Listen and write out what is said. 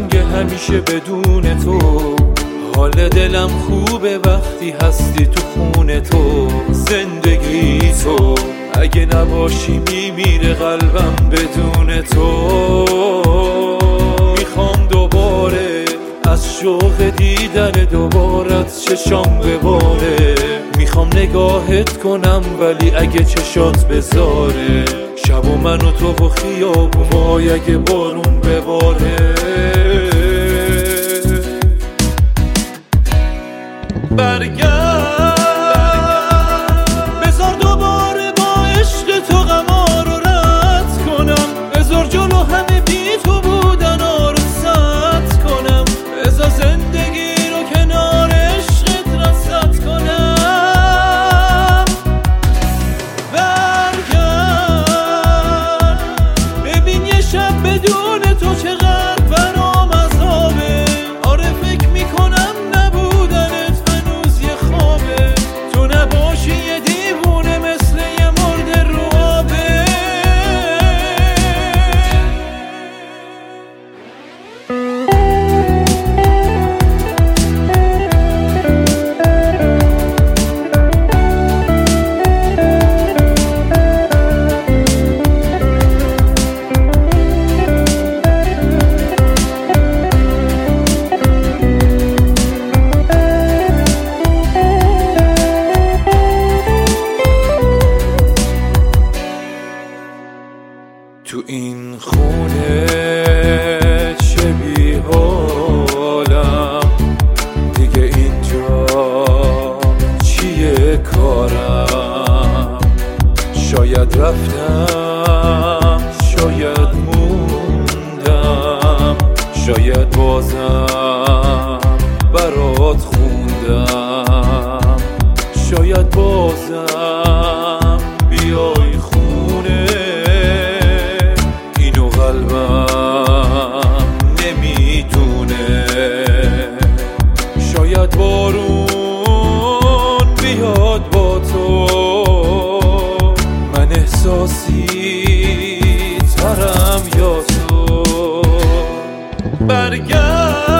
قشنگ همیشه بدون تو. حال دلم خوبه وقتی هستی تو خونه تو. زندگی تو اگه نباشی میمیره قلبم بدون تو. میخوام دوباره از شوق دیدن دوبارت چشام بباره. میخوام نگاهت کنم ولی اگه چشات بذاره. شب و من و تو و خیابون وای اگه بارون بباره. برگرد بذار دوباره با عشق تو غما رو رد کنم. بذار جلو همه بی تو بودن ها رو سد کنم. بذار زندگی رو کنار عشقت رصد کنم. برگرد ببین یه شب بدون تو چقدر برام عذابه. آره فکر میکنم نبودنت هنوز یه خوابه. تو نباشی یه دیوونه مثل یه مرده رو آبه. تو این خونه چه بی حالم دیگه. اینجا چیه کارم؟ شاید رفتم شاید موندم. شاید بازم برات خوندم. شاید بازم بیای خونه. اینو قلبم نمیدونه. شاید بارون بیاد با تو. من احساسی ترم یا تو. برگرد